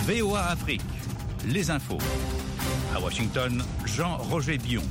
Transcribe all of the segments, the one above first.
VOA Afrique, les infos. À Washington, Jean-Roger Dion.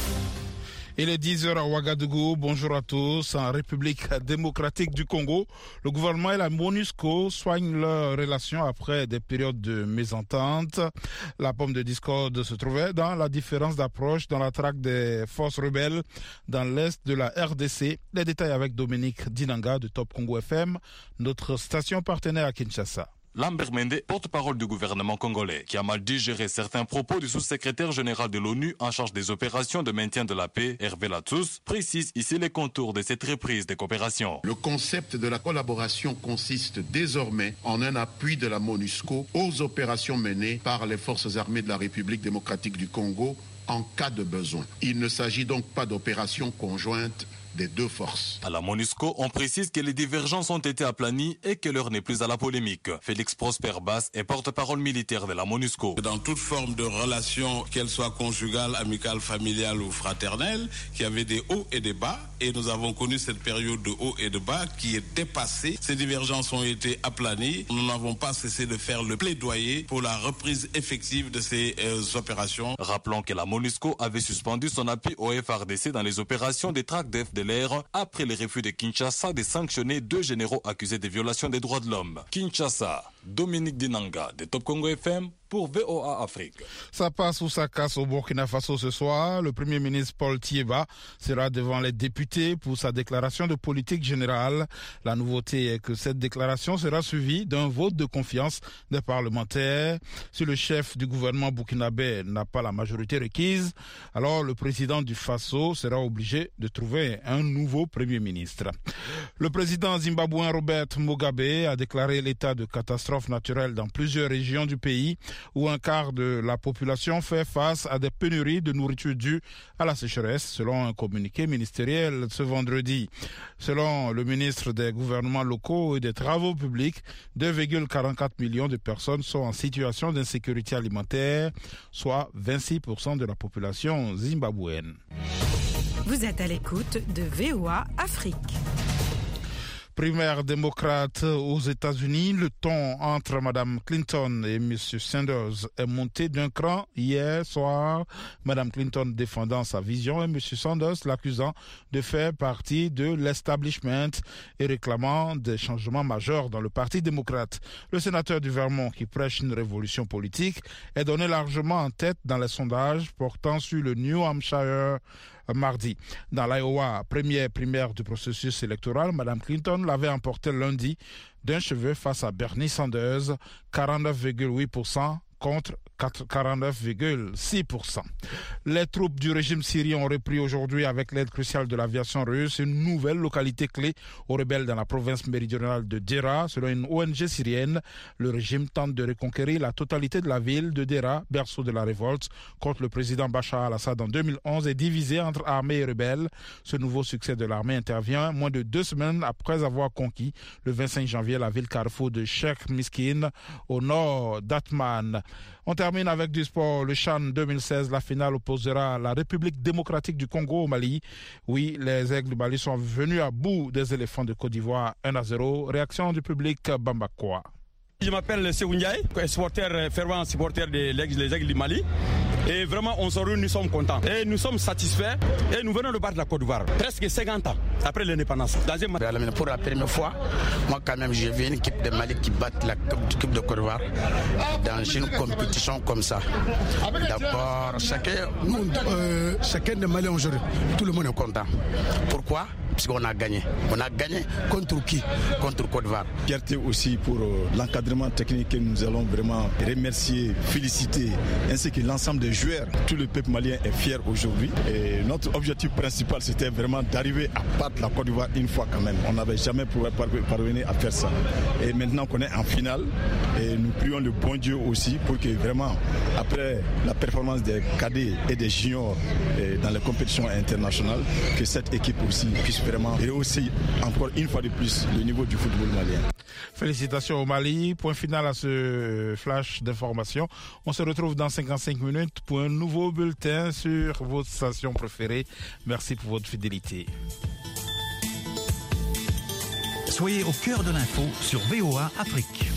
Il est 10h à Ouagadougou. Bonjour à tous. En République démocratique du Congo, le gouvernement et la MONUSCO soignent leurs relations après des périodes de mésentente. La pomme de discorde se trouvait dans la différence d'approche dans la traque des forces rebelles dans l'est de la RDC. Les détails avec Dominique Dinanga de Top Congo FM, notre station partenaire à Kinshasa. Lambert Mende, porte-parole du gouvernement congolais, qui a mal digéré certains propos du sous-secrétaire général de l'ONU en charge des opérations de maintien de la paix, Hervé Latsous, précise ici les contours de cette reprise des coopérations. Le concept de la collaboration consiste désormais en un appui de la MONUSCO aux opérations menées par les forces armées de la République démocratique du Congo en cas de besoin. Il ne s'agit donc pas d'opérations conjointes des deux forces. À la MONUSCO, on précise que les divergences ont été aplanies et que l'heure n'est plus à la polémique. Félix Prosper Bass est porte-parole militaire de la MONUSCO. Dans toute forme de relation, qu'elle soit conjugale, amicale, familiale ou fraternelle, qu'il y avait des hauts et des bas, et nous avons connu cette période de hauts et de bas qui est dépassée. Ces divergences ont été aplanies. Nous n'avons pas cessé de faire le plaidoyer pour la reprise effective de ces opérations. Rappelons que la MONUSCO avait suspendu son appui au FARDC dans les opérations des traques de FDLR après le refus de Kinshasa de sanctionner 2 généraux accusés de violation des droits de l'homme. Kinshasa, Dominique Dinanga de Top Congo FM pour VOA Afrique. Ça passe ou ça casse au Burkina Faso ce soir. Le Premier ministre Paul Thiéba sera devant les députés pour sa déclaration de politique générale. La nouveauté est que cette déclaration sera suivie d'un vote de confiance des parlementaires. Si le chef du gouvernement burkinabé n'a pas la majorité requise, alors le président du Faso sera obligé de trouver un nouveau Premier ministre. Le président zimbabwéen Robert Mugabe a déclaré l'état de catastrophe naturelle dans plusieurs régions du pays, où un quart de la population fait face à des pénuries de nourriture dues à la sécheresse, selon un communiqué ministériel ce vendredi. Selon le ministre des gouvernements locaux et des travaux publics, 2,44 millions de personnes sont en situation d'insécurité alimentaire, soit 26% de la population zimbabwéenne. Vous êtes à l'écoute de VOA Afrique. Primaire démocrate aux États-Unis, le ton entre Mme Clinton et M. Sanders est monté d'un cran hier soir. Mme Clinton défendant sa vision et M. Sanders l'accusant de faire partie de l'establishment et réclamant des changements majeurs dans le Parti démocrate. Le sénateur du Vermont, qui prêche une révolution politique, est donné largement en tête dans les sondages portant sur le New Hampshire mardi. Dans l'Iowa, première primaire du processus électoral, Mme Clinton l'avait emporté lundi d'un cheveu face à Bernie Sanders, 49,8% contre 49,6%. Les troupes du régime syrien ont repris aujourd'hui, avec l'aide cruciale de l'aviation russe, une nouvelle localité clé aux rebelles dans la province méridionale de Dera. Selon une ONG syrienne, le régime tente de reconquérir la totalité de la ville de Dera, berceau de la révolte contre le président Bachar al-Assad en 2011 et divisé entre armée et rebelles. Ce nouveau succès de l'armée intervient moins de 2 semaines après avoir conquis le 25 janvier la ville carrefour de Sheikh Miskin au nord d'Atman. On termine avec du sport. Le CHAN 2016, la finale opposera la République démocratique du Congo au Mali. Oui, les Aigles du Mali sont venus à bout des éléphants de Côte d'Ivoire 1-0. Réaction du public Bambakoa. Je m'appelle Sekou Ndiaye, fervent supporter des Aigles du Mali. Et vraiment, on se réunit, nous sommes contents. Et nous sommes satisfaits. Et nous venons de battre la Côte d'Ivoire. Presque 50 ans après l'indépendance. Pour la première fois, moi quand même, j'ai vu une équipe de Mali qui bat l'équipe de Côte d'Ivoire dans une compétition comme ça. D'abord, chacun des Maliens aujourd'hui, tout le monde est content. Pourquoi ? Parce qu'on a gagné. On a gagné contre qui ? Contre Côte d'Ivoire. Fierté aussi pour l'encadrement technique que nous allons vraiment remercier, féliciter, ainsi que l'ensemble des joueurs. Tout le peuple malien est fier aujourd'hui. Et notre objectif principal, c'était vraiment d'arriver à battre la Côte d'Ivoire une fois quand même. On n'avait jamais parvenu à faire ça. Et maintenant qu'on est en finale, et nous prions le bon Dieu aussi pour que vraiment, après la performance des cadets et des juniors dans les compétitions internationales, que cette équipe aussi puisse vraiment rehausser encore une fois de plus le niveau du football malien. Félicitations au Mali. Point final à ce flash d'information. On se retrouve dans 55 minutes pour un nouveau bulletin sur votre station préférée. Merci pour votre fidélité. Soyez au cœur de l'info sur VOA Afrique.